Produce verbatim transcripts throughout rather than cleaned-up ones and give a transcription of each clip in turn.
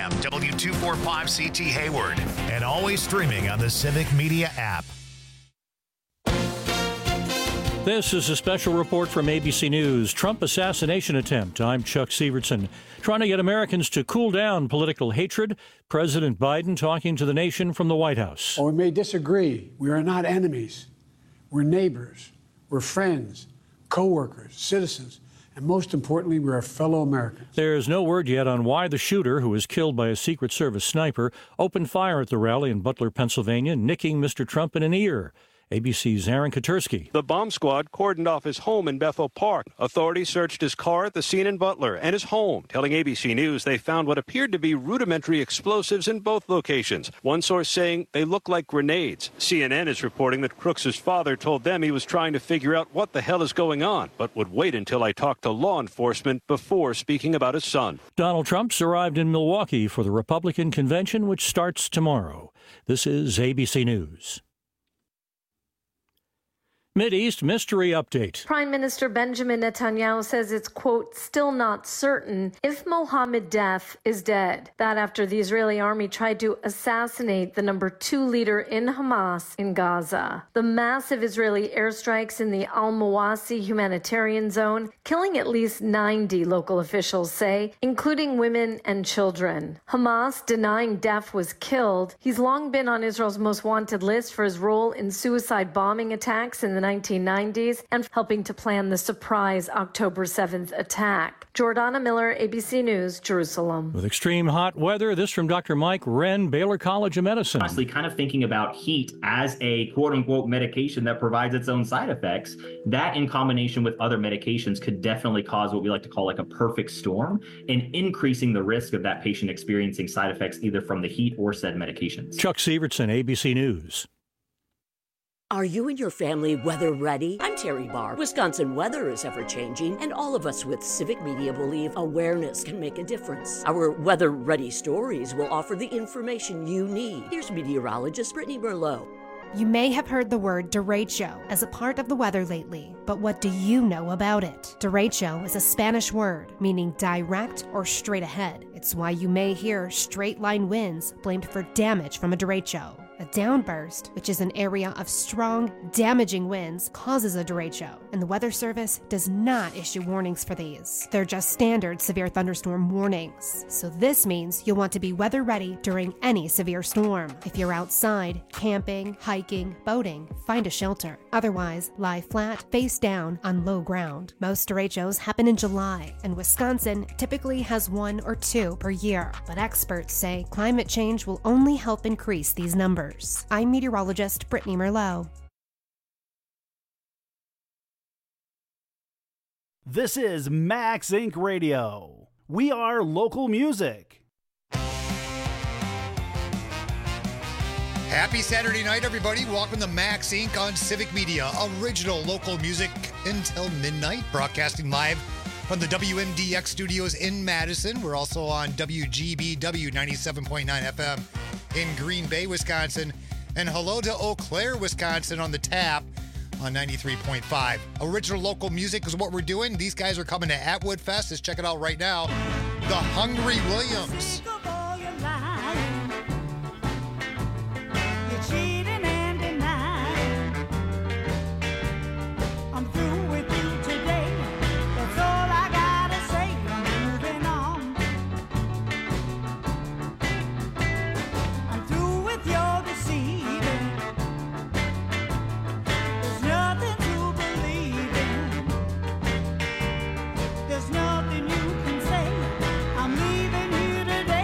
M, W two forty-five C T Hayward, and always streaming on the Civic Media app. This is a special report from A B C News. Trump assassination attempt. I'm Chuck Sievertson. Trying to get Americans to cool down political hatred. President Biden talking to the nation from the White House. Oh, we may disagree. We are not enemies. We're neighbors. We're friends, co-workers, citizens, and most importantly, we're fellow Americans. There's no word yet on why the shooter, who was killed by a Secret Service sniper, opened fire at the rally in Butler, Pennsylvania, nicking Mister Trump in an ear. A B C's Aaron Katersky. The bomb squad cordoned off his home in Bethel Park. Authorities searched his car at the scene in Butler and his home, telling A B C News they found what appeared to be rudimentary explosives in both locations. One source saying they look like grenades. C N N is reporting that Crooks's father told them he was trying to figure out what the hell is going on, but would wait until I talked to law enforcement before speaking about his son. Donald Trump's arrived in Milwaukee for the Republican convention, which starts tomorrow. This is A B C News. Mideast mystery update. Prime Minister Benjamin Netanyahu says it's, quote, still not certain if Mohammed Deif is dead. That after the Israeli army tried to assassinate the number two leader in Hamas in Gaza. The massive Israeli airstrikes in the Al-Mawasi humanitarian zone, killing at least ninety, local officials say, including women and children. Hamas denying Deif was killed. He's long been on Israel's most wanted list for his role in suicide bombing attacks in the nineteen nineties and helping to plan the surprise October seventh attack. Jordana Miller, A B C News, Jerusalem. With extreme hot weather, this from Doctor Mike Wren, Baylor College of Medicine. Honestly, kind of thinking about heat as a quote-unquote medication that provides its own side effects, that in combination with other medications could definitely cause what we like to call like a perfect storm and increasing the risk of that patient experiencing side effects either from the heat or said medications. Chuck Sievertson, A B C News. Are you and your family weather ready? I'm Terry Barr. Wisconsin weather is ever changing, and all of us with Civic Media believe awareness can make a difference. Our weather ready stories will offer the information you need. Here's meteorologist Brittany Merlot. You may have heard the word derecho as a part of the weather lately, but what do you know about it? Derecho is a Spanish word meaning direct or straight ahead. It's why you may hear straight line winds blamed for damage from a derecho. A downburst, which is an area of strong, damaging winds, causes a derecho, and the Weather Service does not issue warnings for these. They're just standard severe thunderstorm warnings. So this means you'll want to be weather ready during any severe storm. If you're outside, camping, hiking, boating, find a shelter. Otherwise, lie flat, face down, on low ground. Most derechos happen in July, and Wisconsin typically has one or two per year. But experts say climate change will only help increase these numbers. I'm meteorologist Brittany Merlot. This is Max Incorporated. Radio. We are local music. Happy Saturday night, everybody. Welcome to Max Incorporated on Civic Media. Original local music until midnight. Broadcasting live from the W M D X studios in Madison. We're also on W G B W ninety-seven point nine F M in Green Bay, Wisconsin. And hello to Eau Claire, Wisconsin on the tap on ninety-three point five. Original local music is what we're doing. These guys are coming to Atwood Fest. Let's check it out right now. The Hungry Williams. There's nothing you can say. I'm leaving here today.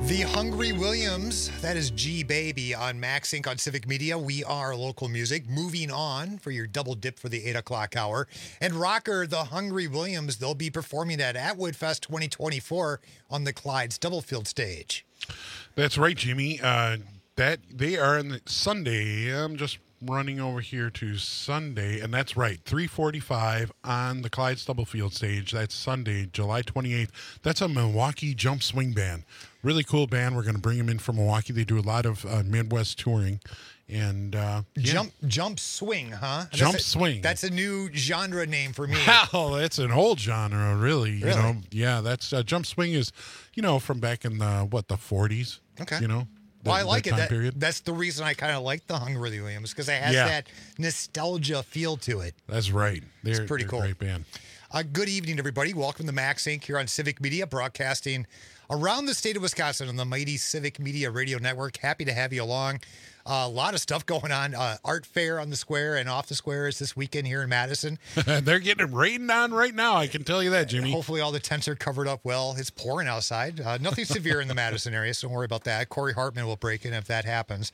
The Hungry Williams, that is G Baby on Max Incorporated on Civic Media. We are local music. Moving on for your double dip for the eight o'clock hour. And rocker, the Hungry Williams, they'll be performing at Atwood Fest twenty twenty-four on the Clyde Stubblefield stage. That's right, Jimmy. Uh, that they are on the Sunday. I'm just running over here to Sunday, and that's right, three forty-five on the Clyde Stubblefield stage. That's Sunday, July twenty-eighth. That's a Milwaukee Jump Swing Band. Really cool band. We're going to bring them in from Milwaukee. They do a lot of uh, Midwest touring. And uh, yeah. Jump Jump Swing, huh? Jump that's a, Swing. That's a new genre name for me. Wow, it's an old genre, really. You Really? know, yeah, that's uh, Jump Swing is, you know, from back in the, what, the forties? Okay. You know? Well, I that- like that it. time That, period. that's the reason I kind of like the Hungry Williams, because it has Yeah. that nostalgia feel to it. That's right. They're, It's pretty they're cool. a great band. Uh, good evening, everybody. Welcome to Max Incorporated here on Civic Media, broadcasting around the state of Wisconsin on the mighty Civic Media Radio Network. Happy to have you along. Uh, a lot of stuff going on. Uh, art fair on the square and off the square is this weekend here in Madison. They're getting it rained on right now. I can tell you that, Jimmy. Hopefully all the tents are covered up well. It's pouring outside. Uh, nothing severe in the Madison area, so don't worry about that. Corey Hartman will break in if that happens.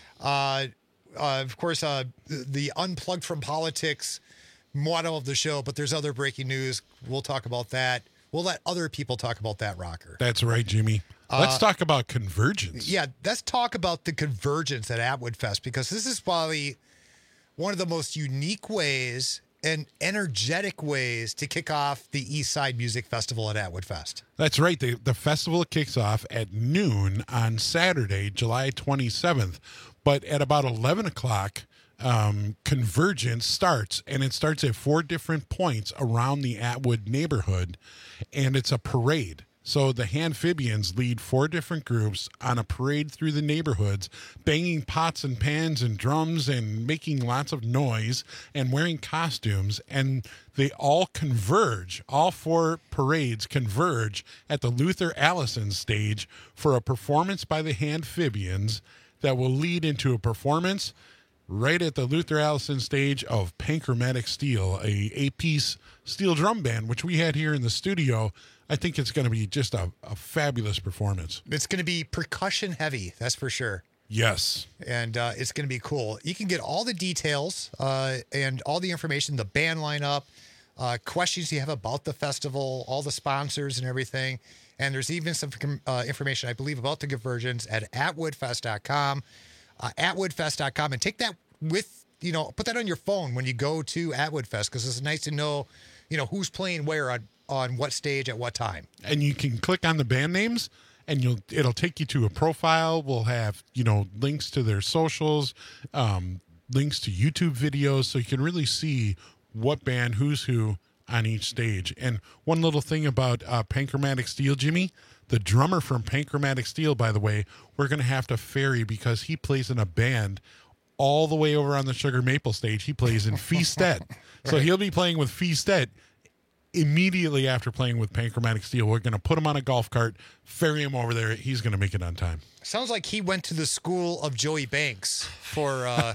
Uh, uh, of course, uh, the, the Unplugged from Politics motto of the show, but there's other breaking news. We'll talk about that. We'll let other people talk about that, Rocker. That's right, Jimmy. Let's Uh, talk about convergence. Yeah, let's talk about the convergence at Atwood Fest, because this is probably one of the most unique ways and energetic ways to kick off the East Side Music Festival at Atwood Fest. That's right. The, the festival kicks off at noon on Saturday, July twenty-seventh. But at about eleven o'clock, um, Convergence starts, and it starts at four different points around the Atwood neighborhood, and it's a parade. So the Handphibians lead four different groups on a parade through the neighborhoods, banging pots and pans and drums and making lots of noise and wearing costumes. And they all converge, all four parades converge at the Luther Allison stage for a performance by the Handphibians that will lead into a performance right at the Luther Allison stage of Panchromatic Steel, a eight-piece steel drum band, which we had here in the studio. I think it's going to be just a, a fabulous performance. It's going to be percussion heavy, that's for sure. Yes. And uh, it's going to be cool. You can get all the details uh, and all the information, the band lineup, uh, questions you have about the festival, all the sponsors and everything. And there's even some uh, information, I believe, about the Convergence at atwood fest dot com. Uh, atwood fest dot com. And take that with, you know, put that on your phone when you go to Atwood Fest, because it's nice to know, you know, who's playing where on, on what stage at what time. And you can click on the band names, and you'll it'll take you to a profile. We'll have, you know, links to their socials, um, links to YouTube videos, so you can really see what band, who's who on each stage. And one little thing about uh, Panchromatic Steel, Jimmy, the drummer from Panchromatic Steel, by the way, we're going to have to ferry because he plays in a band all the way over on the Sugar Maple stage. He plays in Feastet. So he'll be playing with Feastet immediately after playing with Panchromatic Steel. We're going to put him on a golf cart, ferry him over there. He's going to make it on time. Sounds like he went to the school of Joey Banks for, uh,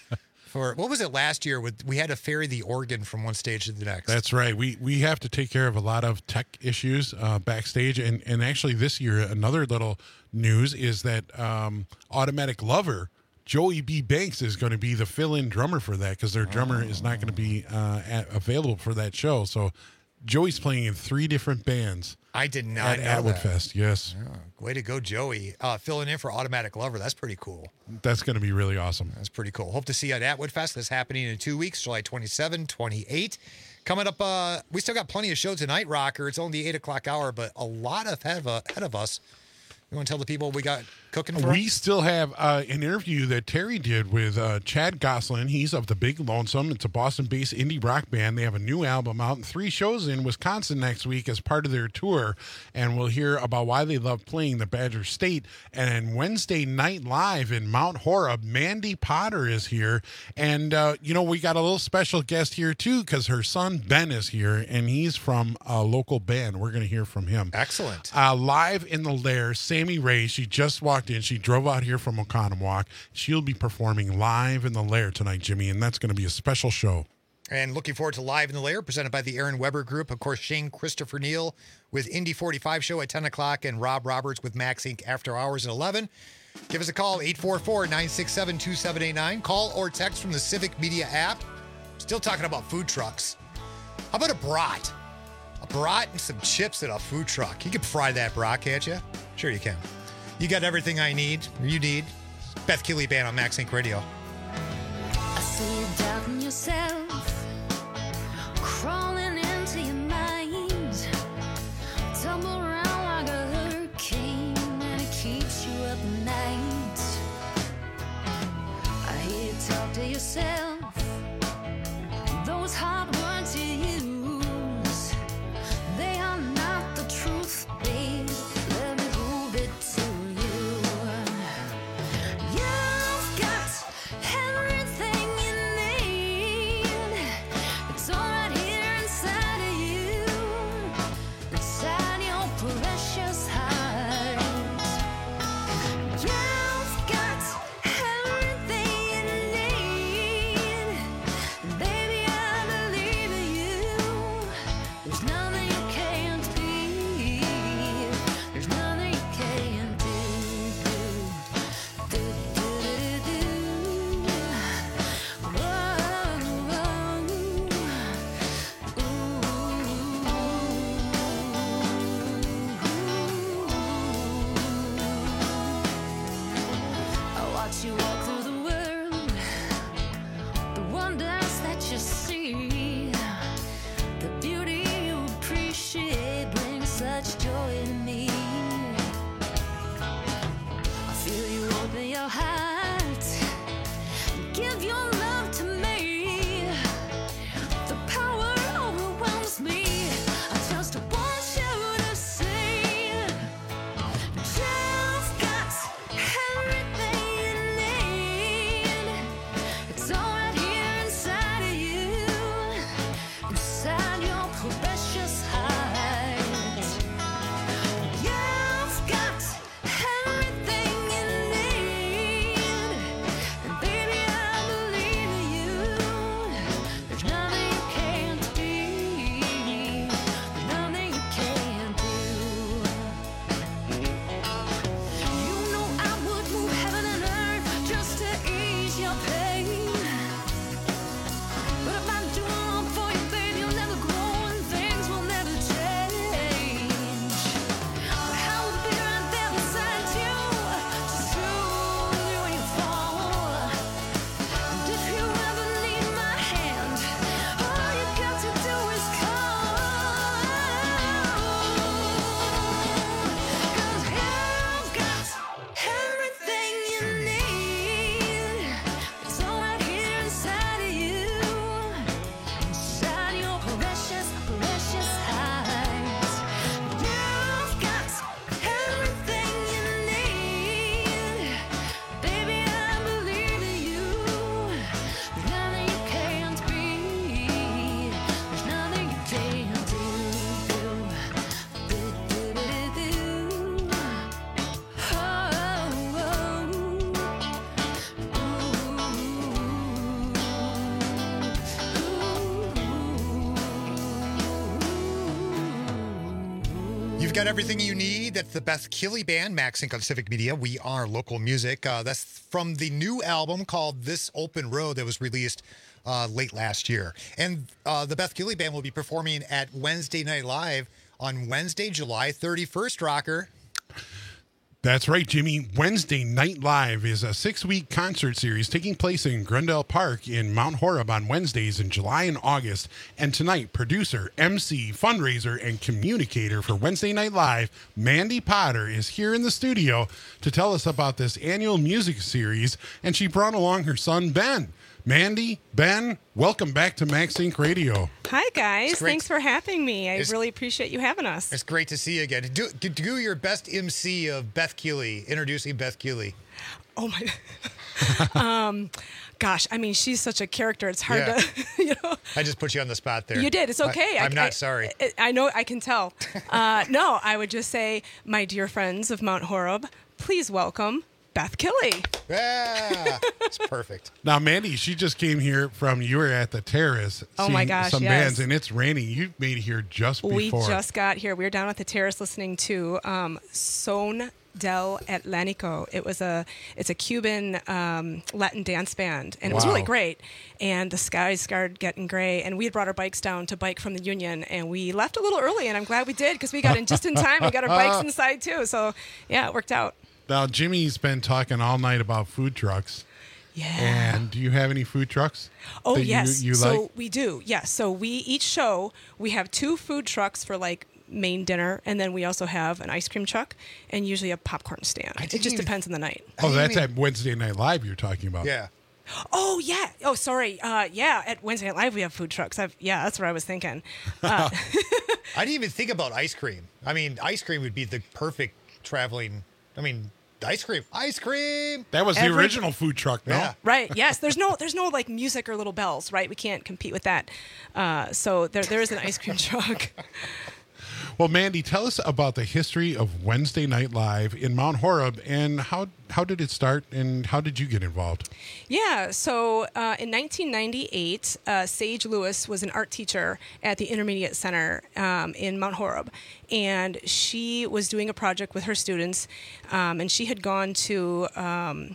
for what was it last year? With we had to ferry the organ from one stage to the next. That's right. We we have to take care of a lot of tech issues uh, backstage. And, and actually this year, another little news is that um, Automatic Lover, Joey B. Banks, is going to be the fill-in drummer for that, because their drummer oh. is not going to be uh, at, available for that show. So Joey's playing in three different bands. I did not at know Atwood that. Fest. Yes. Oh, way to go, Joey. Uh, filling in for Automatic Lover. That's pretty cool. That's going to be really awesome. That's pretty cool. Hope to see you at Atwood Fest. That's happening in two weeks, July twenty-seventh, twenty-eighth. Coming up, uh, we still got plenty of shows tonight, Rocker. It's only the eight o'clock hour, but a lot ahead of, uh, ahead of us. You want to tell the people what we got cooking for We us? still have uh, an interview that Terry did with uh, Chad Goslin. He's of the Big Lonesome. It's a Boston-based indie rock band. They have a new album out and three shows in Wisconsin next week as part of their tour. And we'll hear about why they love playing the Badger State. And then Wednesday Night Live in Mount Horeb, Mandy Potter is here. And, uh, you know, we got a little special guest here, too, because her son Ben is here, and he's from a local band. We're going to hear from him. Excellent. Uh, live in the Lair, Sammy Ray. She just walked in. She drove out here from Oconomowoc. She'll be performing live in the Lair tonight, Jimmy, and that's going to be a special show. And looking forward to Live in the Lair, presented by the Aaron Weber Group. Of course, Shane Christopher Neal with Indy forty-five Show at ten o'clock and Rob Roberts with Max Incorporated after hours at eleven. Give us a call, eight four four, nine six seven, two seven eight nine. Call or text from the Civic Media app. Still talking about food trucks. How about a brat? A brat and some chips at a food truck. You can fry that brat, can't you? Sure you can. You got everything I need, or you need. Beth Keeley Band on Max Incorporated Radio. I see you doubting yourself, crawling into your mind, tumble around like a hurricane, and it keeps you up at night. I hear you talk to yourself, those hard words you use, they are not the truth, babe. Let me prove it to you. You've got everything you need. It's all right here inside of you, inside your precious heart. You've got everything you need. Baby, I believe in you. There's nothing you can't be. There's nothing you can't do. Do, do, do, do, do. I watch you walk through the world, the wonders that you see, the beauty you appreciate brings such joy to me. I feel you open your heart, give your love to me. The power overwhelms me. I just want you to see, you've got everything you need. It's all right here inside of you, inside your precious heart. You've got everything you need, and baby, I believe in you. There's nothing you can't be, nothing you can't do. You know I would move heaven and earth just to ease your pain. But if I do all for you, babe, you'll never grow and things will never change. But I will be right there beside you to soothe you when you fall. And if you ever need my hand, all you got to do is call. 'Cause you've got everything you need. It's all right here inside of you, inside your precious, precious heart. You've got everything you need. Baby, I believe in you. There's nothing you can't be. There's nothing you can't do. Do, do, do, do. You've got everything you need. That's the Beth Keeley Band, Max Incorporated on Civic Media. We are local music. Uh, that's from the new album called This Open Road that was released uh, late last year. And uh, the Beth Keeley Band will be performing at Wednesday Night Live on Wednesday, July thirty-first, Rocker. That's right, Jimmy. Wednesday Night Live is a six-week concert series taking place in Grundle Park in Mount Horeb on Wednesdays in July and August. And tonight, producer, M C, fundraiser, and communicator for Wednesday Night Live, Mandy Potter, is here in the studio to tell us about this annual music series, and she brought along her son, Ben. Mandy, Ben, welcome back to Max Incorporated Radio. Hi, guys. It's great. Thanks for having me. I It's- really appreciate you having us. It's great to see you again. Do, do, do your best M C of Beth Keeley, introducing Beth Keeley. Oh, my. um, gosh, I mean, she's such a character. It's hard Yeah. to, you know. I just put you on the spot there. You did. It's okay. I, I'm I- not I- sorry. I, I know. I can tell. Uh, no, I would just say, my dear friends of Mount Horeb, please welcome Beth Killey. Yeah, it's perfect. Now, Mandy, she just came here from, you were at the Terrace Oh seeing my gosh, some yes. bands, and it's raining. You made it here just before. We just got here. We were down at the Terrace listening to um, Son del Atlantico. It was a it's a Cuban um, Latin dance band, and it was Wow. really great. And the skies started getting gray, and we had brought our bikes down to bike from the Union, and we left a little early, and I'm glad we did because we got in just in time. We got our bikes inside too, so yeah, it worked out. Now, Jimmy's been talking all night about food trucks. Yeah. And do you have any food trucks? Oh that you- yes, You, so like? we do. Yes, so we each show we have two food trucks for like main dinner, and then we also have an ice cream truck and usually a popcorn stand. It just even- depends on the night. Oh, that's at Wednesday Night Live you're talking about. Yeah. Oh yeah. Oh sorry. Uh, yeah. At Wednesday Night Live we have food trucks. I've, yeah, that's what I was thinking. Uh, I didn't even think about ice cream. I mean, ice cream would be the perfect traveling. I mean, ice cream, ice cream. That was the Every- original food truck, no? Yeah. right. Yes. There's no. There's no like music or little bells. Right. We can't compete with that. Uh, so there there is an ice cream truck. Well, Mandy, tell us about the history of Wednesday Night Live in Mount Horeb, and how how did it start, and how did you get involved? Yeah, so uh, in nineteen ninety-eight, uh, Sage Lewis was an art teacher at the Intermediate Center um, in Mount Horeb, and she was doing a project with her students, um, and she had gone to. Um,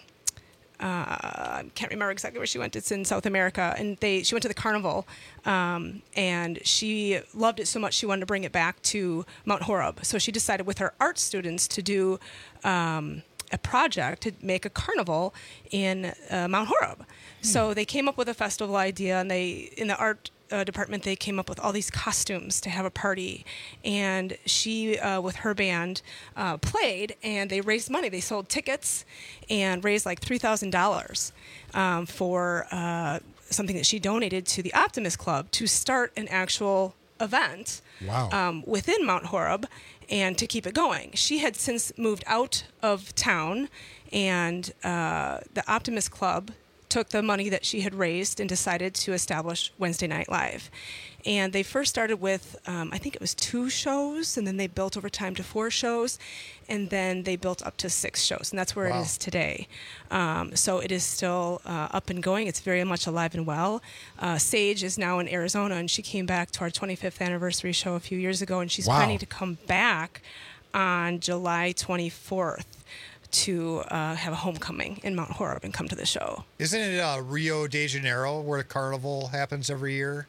uh, I can't remember exactly where she went. It's in South America, and they she went to the carnival, um, and she loved it so much she wanted to bring it back to Mount Horeb. So she decided with her art students to do um, a project to make a carnival in uh, Mount Horeb. So they came up with a festival idea, and they in the art uh, department they came up with all these costumes to have a party, and she uh, with her band uh, played, and they raised money. They sold tickets and raised like three thousand dollars um, for uh, something that she donated to the Optimist Club to start an actual event Wow. um, within Mount Horeb and to keep it going. She had since moved out of town, and uh, the Optimist Club took the money that she had raised and decided to establish Wednesday Night Live. And they first started with, um, I think it was two shows, and then they built over time to four shows, and then they built up to six shows, and that's where Wow. it is today. Um, so it is still uh, up and going. It's very much alive and well. Uh, Sage is now in Arizona, and she came back to our twenty-fifth anniversary show a few years ago, and she's Wow. planning to come back on July twenty-fourth to uh, have a homecoming in Mount Horeb and come to the show. Isn't it uh, Rio de Janeiro where the carnival happens every year?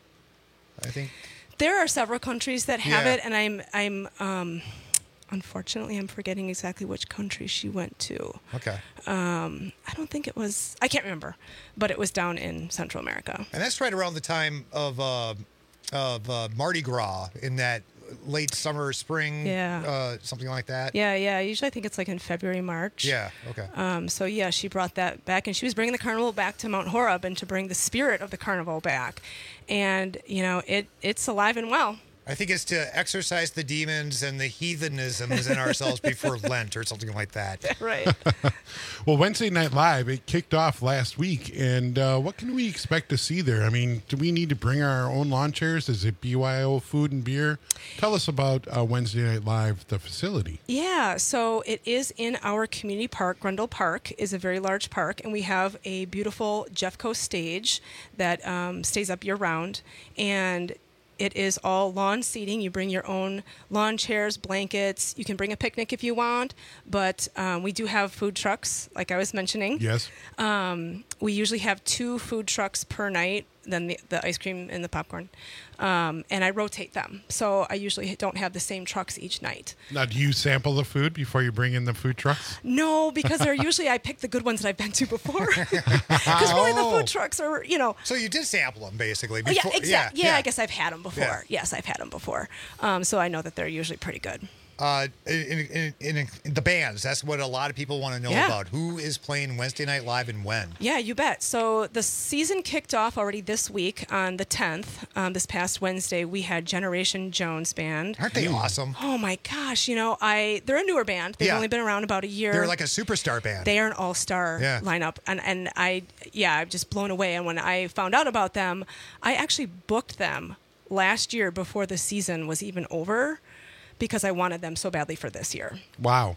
I think. There are several countries that have Yeah. it, and I'm I'm um, unfortunately I'm forgetting exactly which country she went to. Okay. Um, I don't think it was. I can't remember, but it was down in Central America. And that's right around the time of uh, of uh, Mardi Gras in that late summer, spring, Yeah. uh, something like that. Yeah, yeah. Usually I think it's like in February, March. Yeah. Okay. Um, so yeah, she brought that back, and she was bringing the carnival back to Mount Horeb, and to bring the spirit of the carnival back. And you know, it it's alive and well. I think it's to exorcise the demons and the heathenisms in ourselves before Lent or something like that. Right. Well, Wednesday Night Live, it kicked off last week, and uh, what can we expect to see there? I mean, do we need to bring our own lawn chairs? Is it B Y O food and beer? Tell us about uh, Wednesday Night Live, the facility. Yeah, so it is in our community park. Grundle Park is a very large park, and we have a beautiful Jeffco stage that um, stays up year round, and it is all lawn seating. You bring your own lawn chairs, blankets. You can bring a picnic if you want, but um, we do have food trucks, like I was mentioning. Yes. Um, we usually have two food trucks per night, then the, the ice cream and the popcorn. Um, and I rotate them. So I usually don't have the same trucks each night. Now, do you sample the food before you bring in the food trucks? No, because they're usually, I pick the good ones that I've been to before. Because really the Oh. food trucks are, you know. So you did sample them basically. Oh, yeah, Before, exactly. Yeah, I guess I've had them before. Yeah. Yes, I've had them before. Um, so I know that they're usually pretty good. Uh, in, in, in, in the bands, that's what a lot of people want to know Yeah. about. Who is playing Wednesday Night Live and when? Yeah, you bet. So the season kicked off already this week on the tenth. Um, this past Wednesday, we had Generation Jones Band. Aren't they awesome? Oh my gosh! You know, I they're a newer band. They've Yeah. only been around about a year. They're like a superstar band. They are an all-star Yeah. lineup, and and I yeah, I'm just blown away. And when I found out about them, I actually booked them last year before the season was even over, because I wanted them so badly for this year. Wow.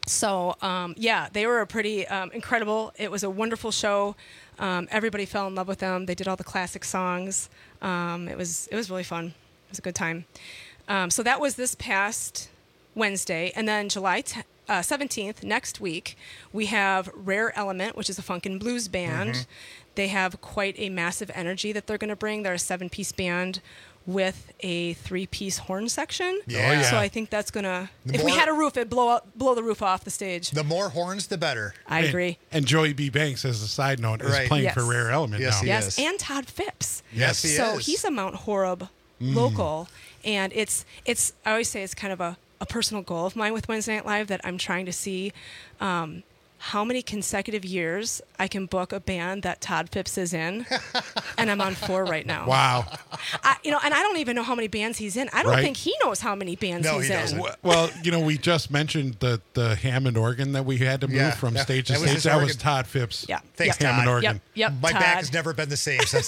So, um, yeah, they were a pretty um, incredible. It was a wonderful show. Um, everybody fell in love with them. They did all the classic songs. Um, it was it was really fun. It was a good time. Um, so that was this past Wednesday. And then July t- uh, seventeenth, next week, we have Rare Element, which is a funk and blues band. Mm-hmm. They have quite a massive energy that they're going to bring. They're a seven-piece band with a three-piece horn section. Yeah. Oh, yeah. So I think that's going to, The if we more- had a roof, it'd blow, up, blow the roof off the stage. The more horns, the better. I agree. And Joey B. Banks, as a side note, is Right. playing Yes. for Rare Element Yes, now. he Yes, is. and Todd Phipps. Yes, he so is. he's a Mount Horeb local, and it's it's. I always say it's kind of a, a personal goal of mine with Wednesday Night Live that I'm trying to see um, how many consecutive years I can book a band that Todd Phipps is in, and I'm on four right now. Wow. I, you know, and I don't even know how many bands he's in. I don't Right. think he knows how many bands No, he's he in. doesn't. Well, you know, we just mentioned the the Hammond organ that we had to move Yeah, from that- stage to that was stage. his That was organ. Todd Phipps. Yeah. Thanks, yep. Hammond Todd. organ. Yep. Yep. My Todd. back has never been the same since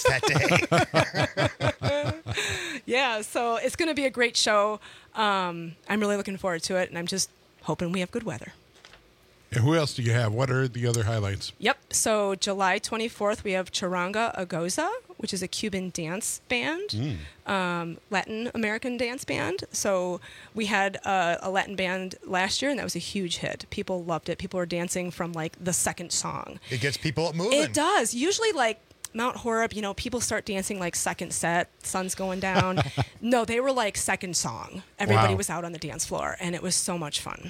that day. Yeah, so it's going to be a great show. Um, I'm really looking forward to it, and I'm just hoping we have good weather. And who else do you have? What are the other highlights? Yep. So July twenty-fourth, we have Charanga Agoza, which is a Cuban dance band, um, Latin American dance band. So we had a, a Latin band last year, and that was a huge hit. People loved it. People were dancing from like the second song. It gets people moving. It does. Usually, like Mount Horeb, you know, people start dancing like second set, sun's going down. No, they were like second song. Everybody Wow. was out on the dance floor, and it was so much fun.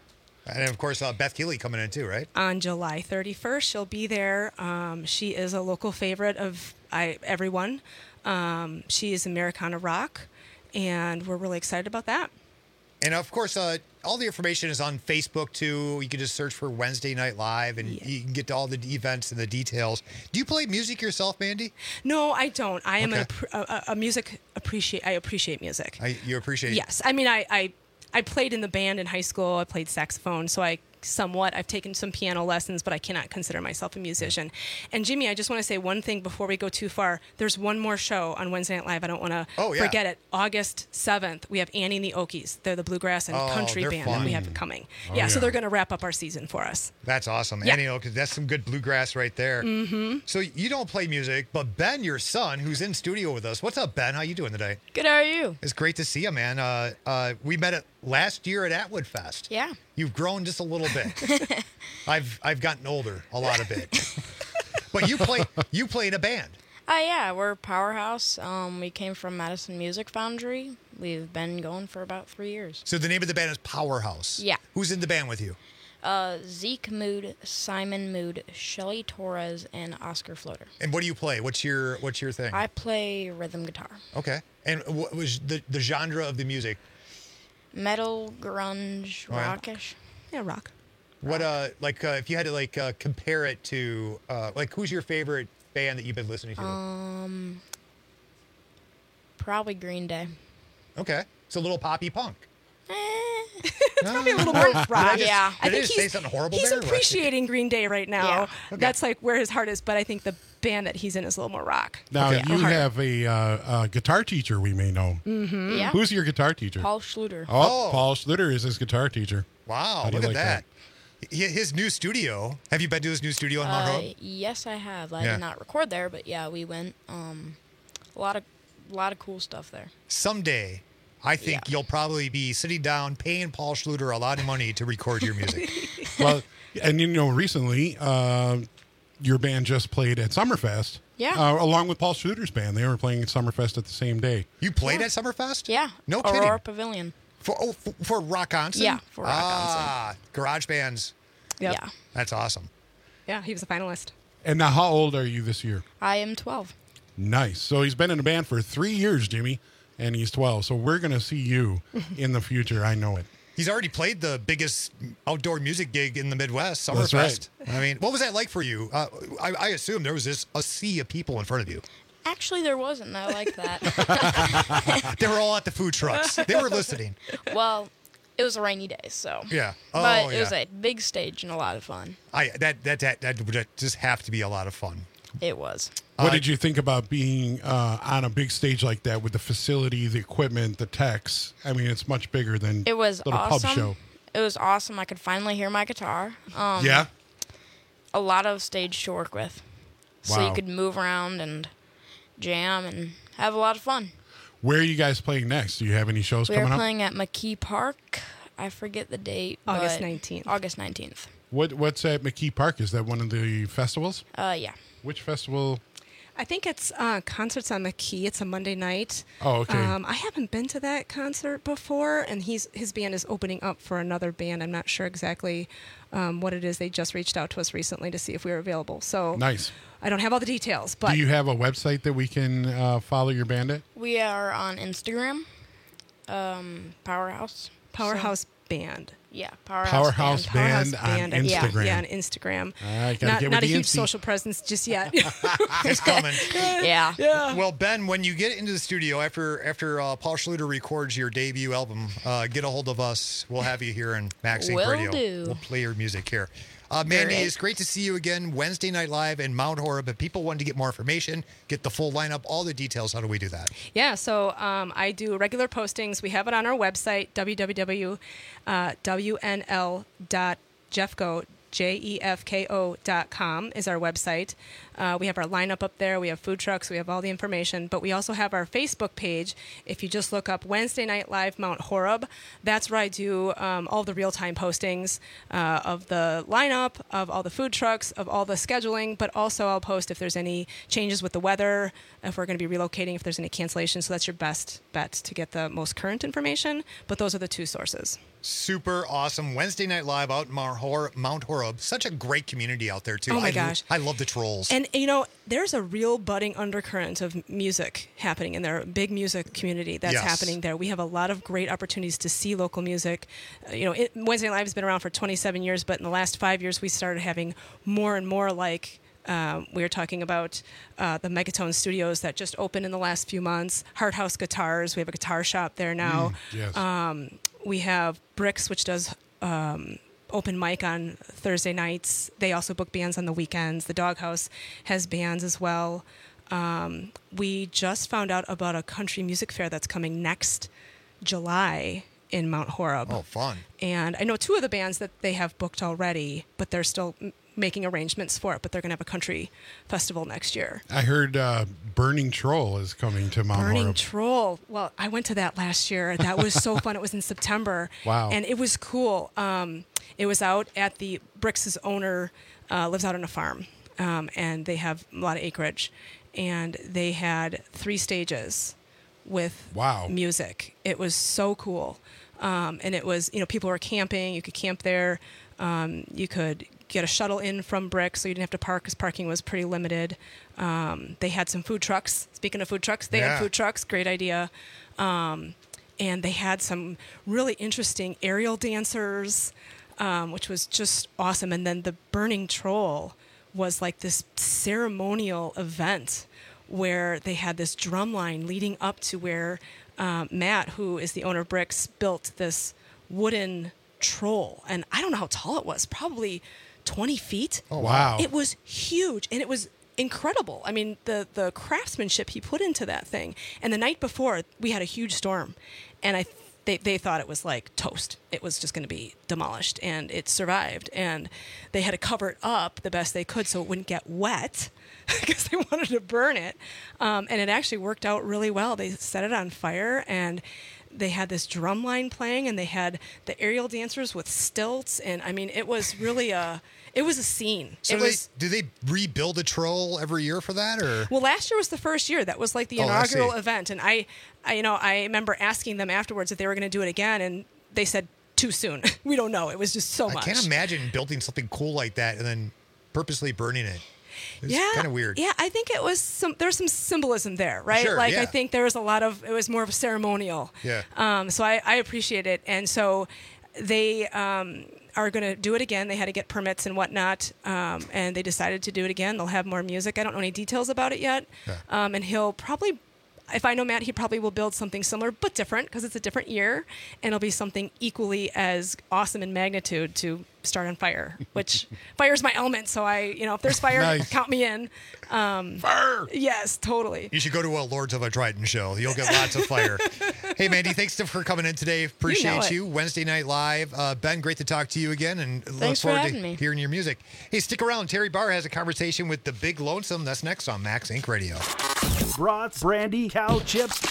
And of course, uh, Beth Keeley coming in too, right? On July thirty-first, she'll be there. Um, she is a local favorite of I, everyone. Um, she is Americana Rock, and we're really excited about that. And of course, uh, all the information is on Facebook too. You can just search for Wednesday Night Live, and Yeah. you can get to all the events and the details. Do you play music yourself, Mandy? No, I don't. I am Okay. an, appre- a, a, a music appreciate. I appreciate music. I, you appreciate Yes, I mean, I, I I played in the band in high school. I played saxophone, so I somewhat I've taken some piano lessons, but I cannot consider myself a musician. And Jimmy, I just want to say one thing before we go too far. There's one more show on Wednesday Night Live. I don't want to Oh, yeah. forget it. August seventh, we have Annie and the Okies. They're the bluegrass and Oh, country they're band that we fun. have coming. Oh, yeah, so yeah. they're going to wrap up our season for us. That's awesome. Yeah. And, you know, 'cause that's some good bluegrass right there. Mm-hmm. So you don't play music, but Ben, your son, who's in studio with us. What's up, Ben? How you doing today? Good, how are you? It's great to see you, man. Uh, uh, we met at last year at Atwood Fest. Yeah. You've grown just a little bit. I've I've gotten older a lot of bit. But you play you play in a band. Uh, yeah, we're Powerhouse. Um, we came from Madison Music Foundry. We've been going for about three years. So the name of the band is Powerhouse. Yeah. Who's in the band with you? Uh, Zeke Mood, Simon Mood, Shelly Torres, and Oscar Floater. And what do you play? What's your what's your thing? I play rhythm guitar. Okay. And what was the the genre of the music? Metal, grunge, Oh, yeah. rockish. Yeah, rock. What uh like uh, if you had to like uh, compare it to uh like who's your favorite band that you've been listening to? Um, probably Green Day. Okay. It's a little poppy punk. It's probably a little more rock. Yeah. I Did I think just say he's, something horrible he's there, or what? appreciating Green Day right now. Yeah. Okay. That's like where his heart is, but I think the band that he's in is a little more rock. Now, Okay. you Harder. have a, uh, a guitar teacher we may know. Mm-hmm. Yeah. Who's your guitar teacher? Paul Schluter. Oh, Oh. Paul Schluter is his guitar teacher. Wow, How do look you at like that. Hi- His new studio. Have you been to his new studio in Mount Uh, Hope? yes, I have. I Yeah. did not record there, but yeah, we went. Um, a lot of, a lot of cool stuff there. Someday, I think Yeah. you'll probably be sitting down paying Paul Schluter a lot of money to record your music. Well, and you know, recently, uh, your band just played at Summerfest. Yeah. Uh, along with Paul Schluter's band. They were playing at Summerfest at the same day. You played at Summerfest? Yeah. No kidding. Aurora Pavilion. For oh, for, for Rock Onsen? Yeah, for Rock ah, garage bands. Yep. Yeah. That's awesome. Yeah, he was a finalist. And now, how old are you this year? I am twelve. Nice. So he's been in a band for three years, Jimmy, and he's twelve. So we're going to see you in the future. I know it. He's already played the biggest outdoor music gig in the Midwest, That's Summerfest. I mean, what was that like for you? Uh, I, I assume there was this a sea of people in front of you. Actually, there wasn't. I like that. They were all at the food trucks. They were listening. Well, it was a rainy day, so. Yeah. Oh, but it was yeah. a big stage and a lot of fun. I that that that that would just have to be a lot of fun. It was. What Uh, did you think about being uh, on a big stage like that with the facility, the equipment, the techs? I mean, it's much bigger than It was little awesome. pub show. It was awesome. I could finally hear my guitar. Um, yeah. A lot of stage to work with. So Wow. you could move around and jam and have a lot of fun. Where are you guys playing next? Do you have any shows We coming are up? playing at McKee Park. I forget the date. August but nineteenth. August nineteenth. What What's at McKee Park? Is that one of the festivals? Uh, yeah. Which festival? I think it's uh, Concerts on the Key. It's a Monday night. Oh, okay. Um, I haven't been to that concert before, and he's his band is opening up for another band. I'm not sure exactly um, what it is. They just reached out to us recently to see if we were available. So Nice. I don't have all the details, but Do you have a website that we can uh, follow your band at? We are on Instagram. Um, Powerhouse. Powerhouse Band. Yeah, Powerhouse, Powerhouse Band. Band, Powerhouse on Band at- yeah, Instagram. Yeah, on Instagram. All right, gotta not get with not a the huge Insta. social presence just yet. It's coming. Yeah. Yeah. Well, Ben, when you get into the studio after after uh, Paul Schluter records your debut album, uh, get a hold of us. We'll have you here in Max Inc Will Radio. do. We'll play your music here. Uh, Mandy, Great. it's great to see you again Wednesday Night Live in Mount Horeb. If people want to get more information, get the full lineup, all the details, how do we do that? Yeah, so um, I do regular postings. We have it on our website, w w w dot w n l dot jeffco, J E F K O dot com is our website. Uh, we have our lineup up there. We have food trucks. We have all the information. But we also have our Facebook page. If you just look up Wednesday Night Live Mount Horeb, that's where I do um, all the real-time postings uh, of the lineup, of all the food trucks, of all the scheduling. But also I'll post if there's any changes with the weather, if we're going to be relocating, if there's any cancellations. So that's your best bet to get the most current information. But those are the two sources. Super awesome. Wednesday Night Live out in Mount Horeb. Mount Horeb. Such a great community out there, too. Oh, my I, gosh. I love the trolls. And, you know, there's a real budding undercurrent of music happening in there, a big music community that's Yes. happening there. We have a lot of great opportunities to see local music. Uh, you know, it, Wednesday Night Live has been around for twenty-seven years, but in the last five years, we started having more and more like Um, we were talking about uh, the Megatone Studios that just opened in the last few months. Heart House Guitars. We have a guitar shop there now. Mm, yes. Um, we have Bricks, which does um, open mic on Thursday nights. They also book bands on the weekends. The Doghouse has bands as well. Um, we just found out about a country music fair that's coming next July in Mount Horeb. Oh, fun. And I know two of the bands that they have booked already, but they're still m- making arrangements for it. But they're going to have a country festival next year. I heard uh, Burning Troll is coming to Mount Burning Horeb. Troll. Well, I went to that last year. That was so fun. It was in September. Wow. And it was cool. Um, it was out at the Bricks' owner uh, lives out on a farm, um, and they have a lot of acreage. And they had three stages with Wow. music. It was so cool. Um, and it was, you know, people were camping. You could camp there. Um, you could get a shuttle in from Bricks, so you didn't have to park because parking was pretty limited. Um, they had some food trucks. Speaking of food trucks, they Yeah. had food trucks. Great idea. Um, and they had some really interesting aerial dancers, um, which was just awesome. And then the Burning Troll was like this ceremonial event where they had this drum line leading up to where um, Matt, who is the owner of Bricks, built this wooden troll. And I don't know how tall it was, probably twenty feet. Oh, wow. It was huge, and it was incredible. I mean, the, the craftsmanship he put into that thing. And the night before, we had a huge storm, and I they, they thought it was like toast. It was just going to be demolished, and it survived. And they had to cover it up the best they could so it wouldn't get wet because they wanted to burn it. Um, and it actually worked out really well. They set it on fire, and they had this drum line playing, and they had the aerial dancers with stilts. And I mean, it was really a, it was a scene. So it do, was, they, do they rebuild a troll every year for that, or? well, last year was the first year. That was like the Oh, I inaugural see. event. And I, I, you know, I remember asking them afterwards if they were going to do it again, and they said too soon. We don't know. It was just so I much. can't imagine building something cool like that and then purposely burning it. It's yeah, kind of weird. Yeah, I think it was some. There's some symbolism there, right? Sure, like yeah. I think there was a lot of. It was more of a ceremonial. Yeah. Um. So I, I appreciate it, and so they um are going to do it again. They had to get permits and whatnot, um, and they decided to do it again. They'll have more music. I don't know any details about it yet. Yeah. Um. And he'll probably. If I know Matt, he probably will build something similar but different because it's a different year, and it'll be something equally as awesome in magnitude to start on fire, which fire's my element. So I, you know, if there's fire, Nice. count me in. Um, Fire! Yes, totally. You should go to a Lords of a Triton show. You'll get lots of fire. Hey, Mandy, thanks for coming in today. Appreciate it. you. Wednesday Night Live. Uh, Ben, great to talk to you again, and Thanks for look forward having to me. hearing your music. Hey, stick around. Terry Barr has a conversation with the Big Lonesome. That's next on Max Inc Radio. Brats, brandy, cow chips,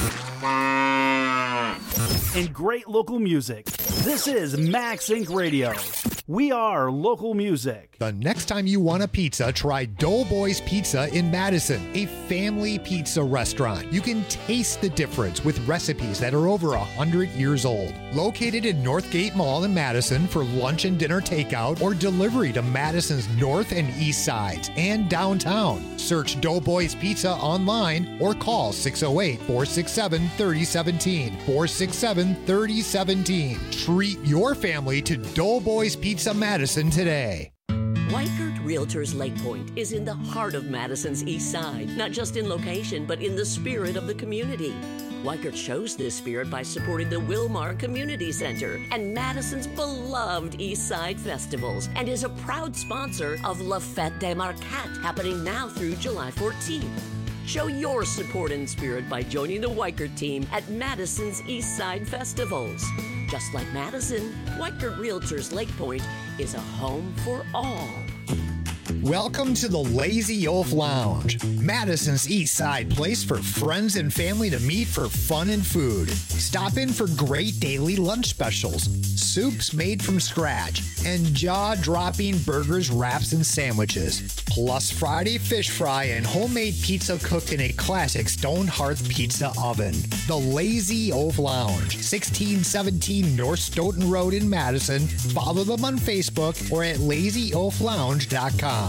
and great local music. This is Max Inc Radio. We are local music. The next time you want a pizza, try Doughboys Pizza in Madison, a family pizza restaurant. You can taste the difference with recipes that are over one hundred years old. Located in Northgate Mall in Madison for lunch and dinner takeout or delivery to Madison's north and east sides and downtown. Search Doughboys Pizza online or call six oh eight, four six seven, three oh one seven, four six seven, three oh one seven. Treat your family to Doughboys Pizza Madison today. Weichert Realtors Lake Point is in the heart of Madison's east side, not just in location, but in the spirit of the community. Weichert shows this spirit by supporting the Wilmar Community Center and Madison's beloved East Side festivals, and is a proud sponsor of La Fête des Marquettes, happening now through July fourteenth. Show your support and spirit by joining the Weichert team at Madison's East Side festivals. Just like Madison, Weichert Realtors Lake Point is a home for all. Welcome to the Lazy Oaf Lounge, Madison's East Side place for friends and family to meet for fun and food. Stop in for great daily lunch specials, soups made from scratch, and jaw-dropping burgers, wraps, and sandwiches. Plus Friday fish fry and homemade pizza cooked in a classic stone hearth pizza oven. The Lazy Oaf Lounge, sixteen seventeen North Stoughton Road in Madison. Follow them on Facebook or at lazy oaf lounge dot com.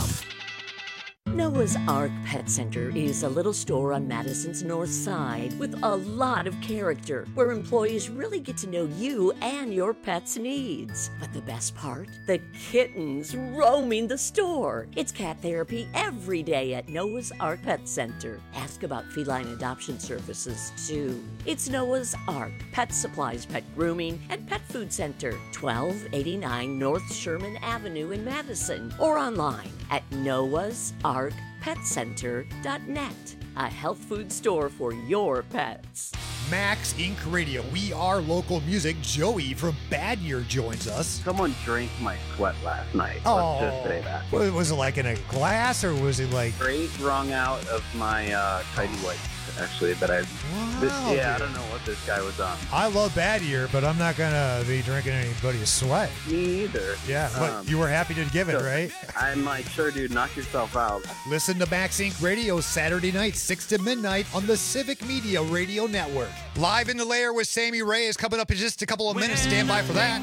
Noah's Ark Pet Center is a little store on Madison's north side with a lot of character, where employees really get to know you and your pet's needs. But the best part? The kittens roaming the store. It's cat therapy every day at Noah's Ark Pet Center. Ask about feline adoption services, too. It's Noah's Ark Pet Supplies, Pet Grooming, and Pet Food Center, twelve eighty-nine North Sherman Avenue in Madison, or online at noahs ark pet center dot net. A health food store for your pets. Max Inc Radio. We are local music. Joey from Bad Year joins us. Someone drank my sweat last night. Oh, Let's just say that. Wa- was it like in a glass or was it like? Straight wrung out of my uh, tidy whites, actually. But I, this, yeah, I don't know what this guy was on. I love Bad Year, but I'm not gonna be drinking anybody's sweat. Me either. Yeah, but Um, you were happy to give it, so right? I'm like, sure, dude, knock yourself out. Listen to Max Inc Radio Saturday night, six to midnight on the Civic Media Radio Network. Live in the Lair with Sammy Ray is coming up in just a couple of minutes. Stand by for that.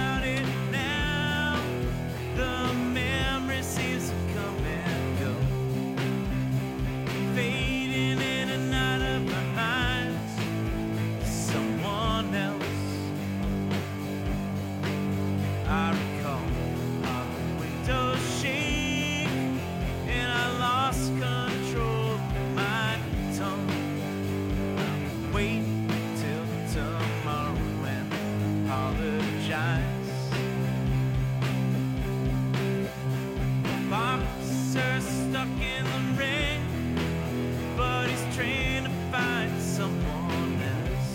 I recall our windows shake, and I lost control of my tongue. Wait till tomorrow and apologize. Boxer stuck in the ring, but he's trying to find someone else.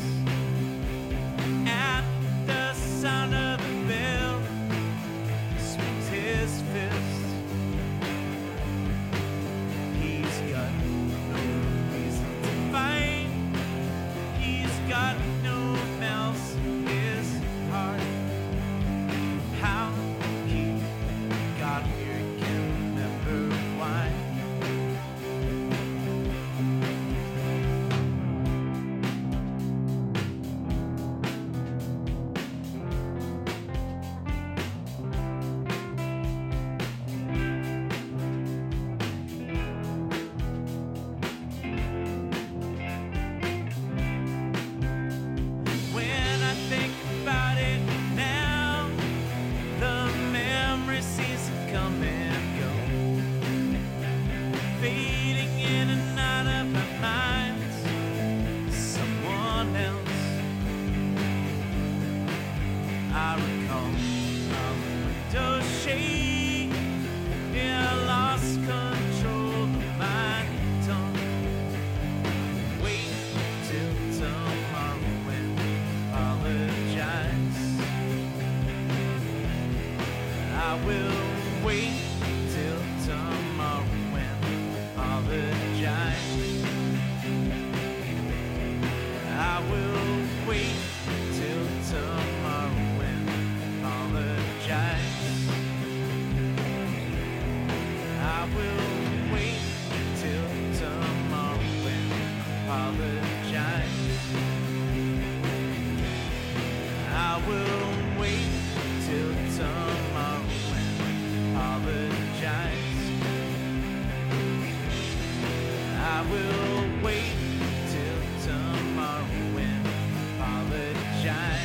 At the sound of the bell, swings his fist. He's got no reason to fight. He's got no malice in his heart. How he got here, he can't remember why. When I think about it now, the memory seems to come and go, fading in and out of our minds. Someone else. I recall our window I will wait till tomorrow and apologize. I will wait till tomorrow and apologize. I will wait till tomorrow and apologize.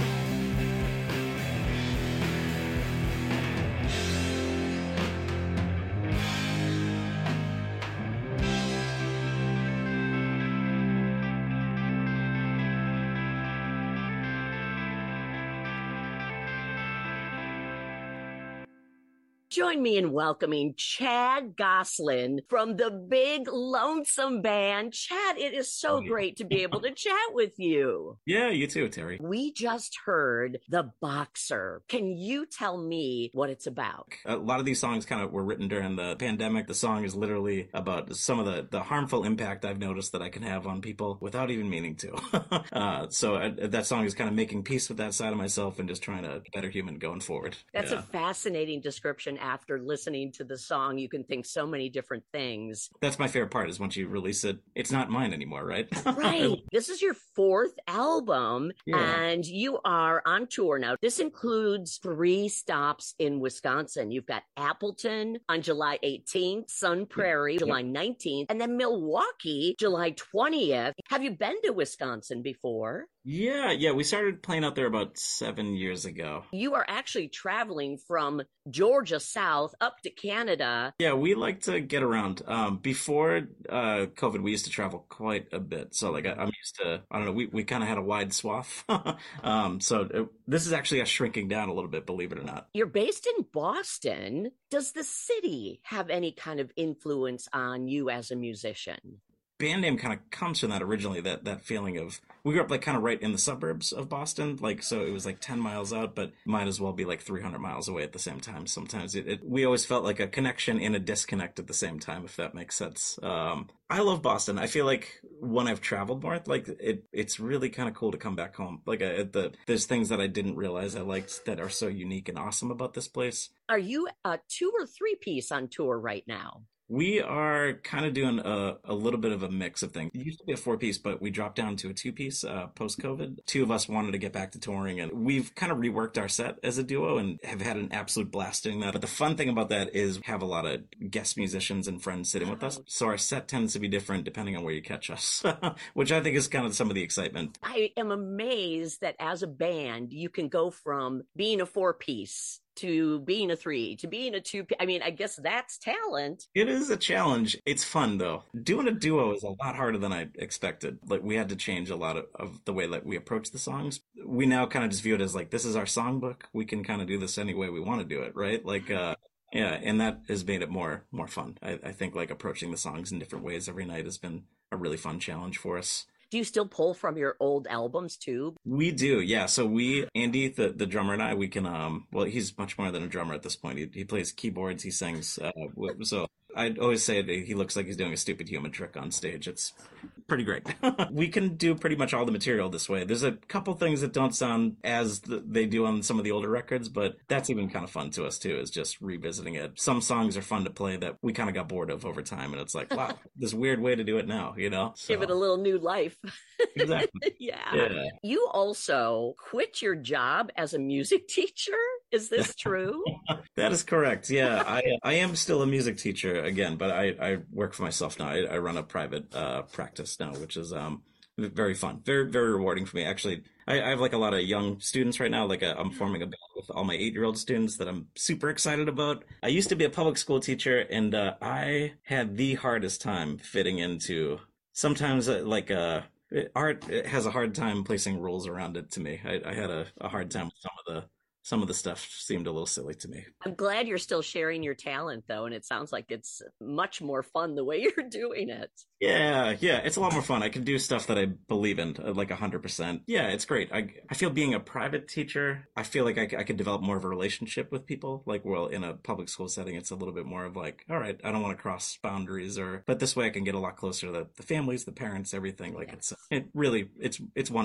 Join me in welcoming Chad Goslin from the Big Lonesome Band. Chad, it is so Oh, yeah. great to be able to chat with you. Yeah, you too, Terry. We just heard The Boxer. Can you tell me what it's about? A lot of these songs kind of were written during the pandemic. The song is literally about some of the, the harmful impact I've noticed that I can have on people without even meaning to. uh, so uh, that song is kind of making peace with that side of myself and just trying to be a better human going forward. That's Yeah. a fascinating description. After listening to the song, you can think so many different things. That's my favorite part is once you release it, it's not mine anymore, right? Right. This is your fourth album, Yeah. and you are on tour now. This includes three stops in Wisconsin. You've got Appleton on July eighteenth, Sun Prairie, July nineteenth, and then Milwaukee, July twentieth. Have you been to Wisconsin before? Yeah, yeah. We started playing out there about seven years ago. You are actually traveling from Georgia south up to Canada. Yeah, we like to get around. Um, before uh, COVID, we used to travel quite a bit. So, like, I, I'm used to, I don't know, we, we kind of had a wide swath. um, so, it, this is actually us shrinking down a little bit, believe it or not. You're based in Boston. Does the city have any kind of influence on you as a musician? Band name kind of comes from that originally, that that feeling of, we grew up like kind of right in the suburbs of Boston, like, so it was like ten miles out, but might as well be like three hundred miles away at the same time. Sometimes it, it we always felt like a connection and a disconnect at the same time, if that makes sense. Um, I love Boston. I feel like when I've traveled more, like it, it's really kind of cool to come back home. Like I, the there's things that I didn't realize I liked that are so unique and awesome about this place. Are you a two or three piece on tour right now? We are kind of doing a, a little bit of a mix of things. It used to be a four-piece, but we dropped down to a two-piece uh, post-COVID. Two of us wanted to get back to touring, and we've kind of reworked our set as a duo and have had an absolute blast doing that. But the fun thing about that is we have a lot of guest musicians and friends sitting with us. So our set tends to be different depending on where you catch us, which I think is kind of some of the excitement. I am amazed that as a band, you can go from being a four-piece to being a three, to being a two. I mean, I guess that's talent. It is a challenge. It's fun, though. Doing a duo is a lot harder than I expected. Like, we had to change a lot of, of the way that we approach the songs. We now kind of just view it as like, this is our songbook. We can kind of do this any way we want to do it, right? Like, uh, yeah, and that has made it more more fun. I, I think like approaching the songs in different ways every night has been a really fun challenge for us. Do you still pull from your old albums too? We do, yeah. So we, Andy, the, the drummer, and I, we can, um, well, he's much more than a drummer at this point. He, he plays keyboards, he sings. Uh, so I'd always say that he looks like he's doing a stupid human trick on stage. It's pretty great. We can do pretty much all the material this way. There's a couple things that don't sound as th- they do on some of the older records, but that's even kind of fun to us too, is just revisiting it. Some songs are fun to play that we kind of got bored of over time, and it's like, wow, this weird way to do it now, you know? So, Give it a little new life. exactly. yeah. Yeah. You also quit your job as a music teacher? Is this true? That is correct. Yeah, I I am still a music teacher again, but I, I work for myself now. I, I run a private uh, practice now, which is um very fun, very very rewarding for me. Actually, I, I have like a lot of young students right now. Like a, I'm forming a band with all my eight year old students that I'm super excited about. I used to be a public school teacher, and uh, I had the hardest time fitting into. Sometimes uh, like uh, art it has a hard time placing rules around it to me. I, I had a, a hard time with some of the. Some of the stuff seemed a little silly to me. I'm glad you're still sharing your talent, though, and it sounds like it's much more fun the way you're doing it. Yeah, yeah, it's a lot more fun. I can do stuff that I believe in, uh, like one hundred percent. Yeah, it's great. I I feel being a private teacher, I feel like I, c- I could develop more of a relationship with people. Like, well, in a public school setting, it's a little bit more of like, all right, I don't want to cross boundaries, or but this way I can get a lot closer to the, the families, the parents, everything. Like, it's it really, it's it's wonderful.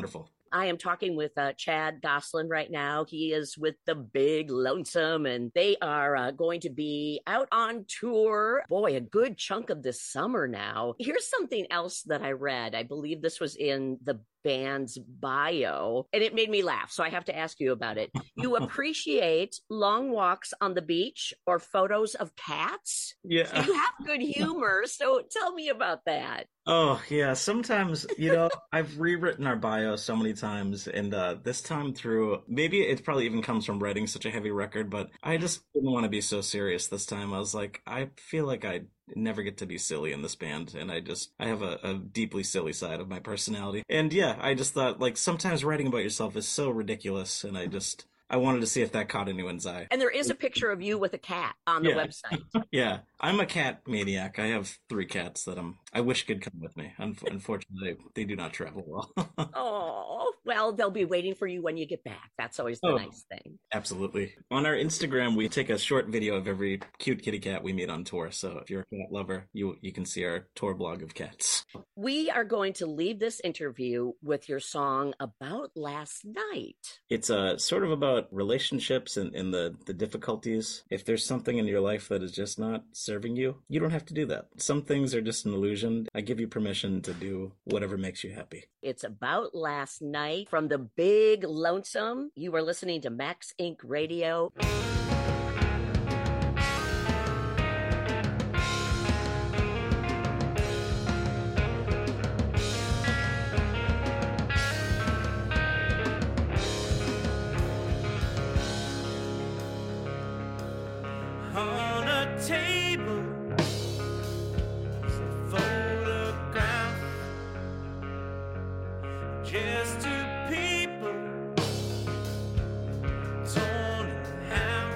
I am talking with uh, Chad Goslin right now. He is with the Big Lonesome, and they are uh, going to be out on tour. Boy, a good chunk of this summer now. Here's something else that I read. I believe this was in the band's bio, and it made me laugh, so I have to ask you about it. You appreciate long walks on the beach or photos of cats? Yeah. So you have good humor, so tell me about that. Oh, yeah. Sometimes, you know, I've rewritten our bio so many times, and uh, this time through, maybe it probably even comes from writing such a heavy record, but I just didn't want to be so serious this time. I was like, I feel like I never get to be silly in this band, and I just, I have a, a deeply silly side of my personality. And yeah, I just thought, like, sometimes writing about yourself is so ridiculous, and I just... I wanted to see if that caught anyone's eye. And there is a picture of you with a cat on the Yeah. website. Yeah, I'm a cat maniac. I have three cats that I'm, I wish could come with me. Unf- Unfortunately, they do not travel well. Oh, well, they'll be waiting for you when you get back. That's always the Oh. nice thing. Absolutely. On our Instagram, we take a short video of every cute kitty cat we meet on tour. So if you're a cat lover, you you can see our tour blog of cats. We are going to leave this interview with your song About Last Night. It's uh, sort of about relationships and, and the, the difficulties. If there's something in your life that is just not serving you, you don't have to do that. Some things are just an illusion. I give you permission to do whatever makes you happy. It's About Last Night from the Big Lonesome. You are listening to Max Inc Radio. On a table is a photograph, just two people torn in half.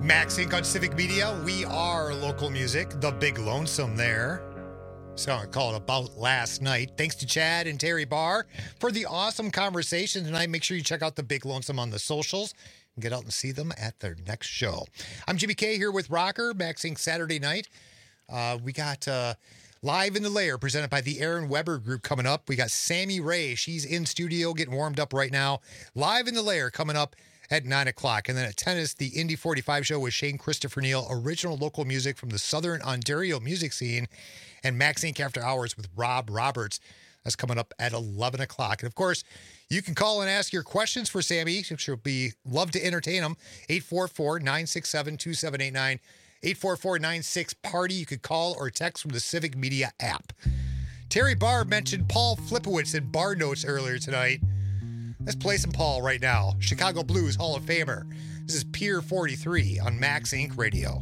Max Inc on Civic Media. We are local music. The Big Lonesome there. Song called About Last Night. Thanks to Chad and Terry Barr for the awesome conversation tonight. Make sure you check out The Big Lonesome on the socials and get out and see them at their next show. I'm Jimmy K here with Rocker, Max Inc Saturday night. Uh, we got uh, Live in the Lair presented by the Aaron Weber Group coming up. We got Sammy Ray. She's in studio getting warmed up right now. Live in the Lair coming up at nine o'clock. And then at tennis, the Indy forty-five show with Shane Christopher Neal, original local music from the Southern Ontario music scene. And Max Inc After Hours with Rob Roberts. That's coming up at eleven o'clock. And of course, you can call and ask your questions for Sammy. She'll be love to entertain them. eight four four, nine six seven, two seven eight nine. eight four four, nine six, party. You could call or text from the Civic Media app. Terry Barr mentioned Paul Flipowitz in Bar Notes earlier tonight. Let's play some Paul right now. Chicago Blues Hall of Famer. This is Pier forty-three on Max Inc Radio.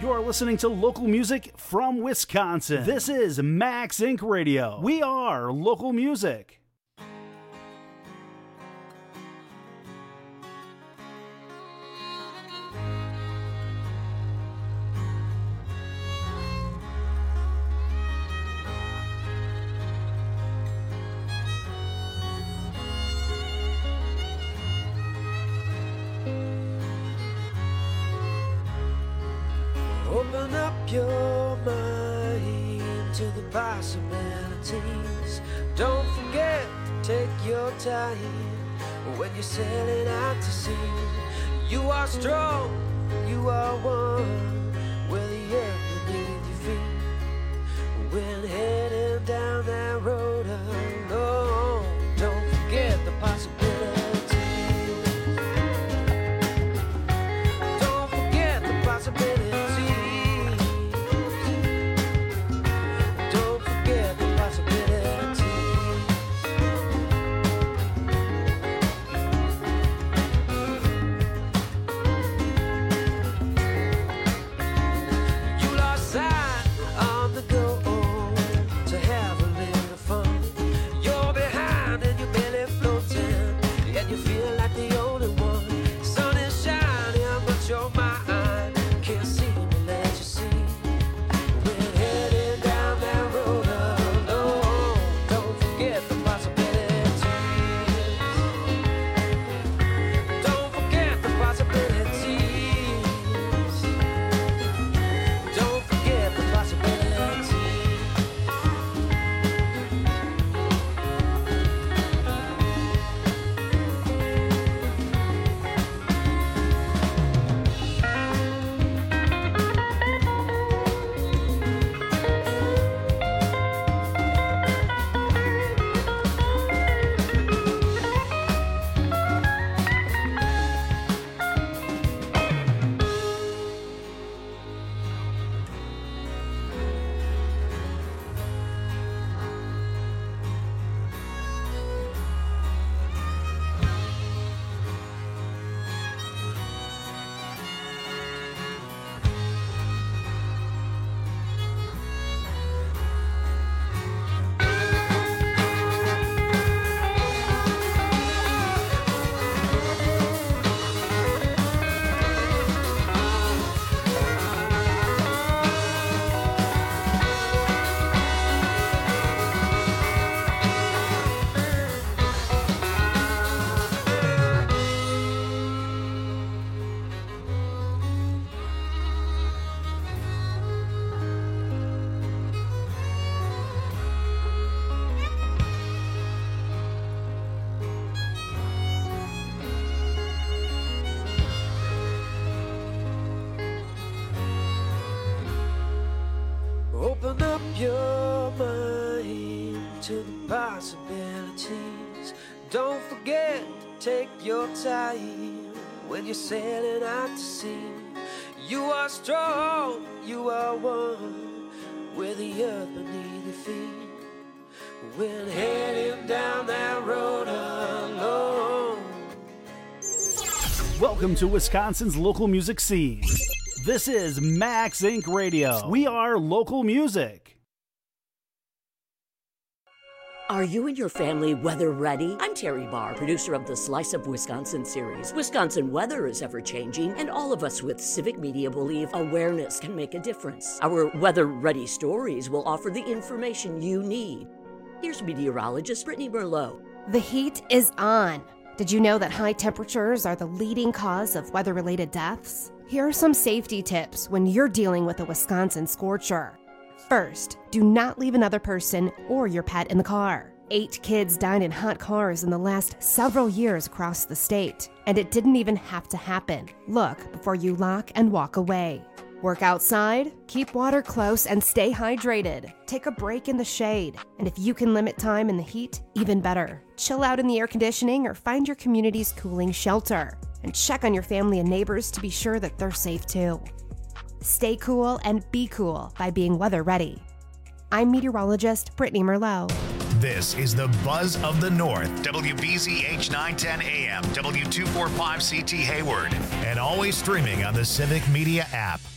You're listening to local music from Wisconsin. This is Max Incorporated. Radio. We are local music. Open up your mind to the possibilities. Don't forget to take your time when you're sailing out to sea. You are strong, you are one with the earth beneath your feet. When heading down that road alone, don't forget the possibilities. Don't forget the possibilities. Open up your mind to the possibilities. Don't forget to take your time when you're sailing out to sea. You are strong, you are one with the earth beneath your feet. When heading down that road alone. Welcome to Wisconsin's local music scene. This is Max Incorporated. Radio. We are local music. Are you and your family weather ready? I'm Terry Barr, producer of the Slice of Wisconsin series. Wisconsin weather is ever changing, and all of us with civic media believe awareness can make a difference. Our weather ready stories will offer the information you need. Here's meteorologist Brittany Merlot. The heat is on. Did you know that high temperatures are the leading cause of weather-related deaths? Here are some safety tips when you're dealing with a Wisconsin scorcher. First, do not leave another person or your pet in the car. Eight kids died in hot cars in the last several years across the state, and it didn't even have to happen. Look before you lock and walk away. Work outside, keep water close, and stay hydrated. Take a break in the shade, and if you can limit time in the heat, even better. Chill out in the air conditioning or find your community's cooling shelter. And check on your family and neighbors to be sure that they're safe too. Stay cool and be cool by being weather ready. I'm meteorologist Brittany Merlot. This is the Buzz of the North, W B Z H nine ten A M, W two forty-five C T Hayward, and always streaming on the Civic Media app.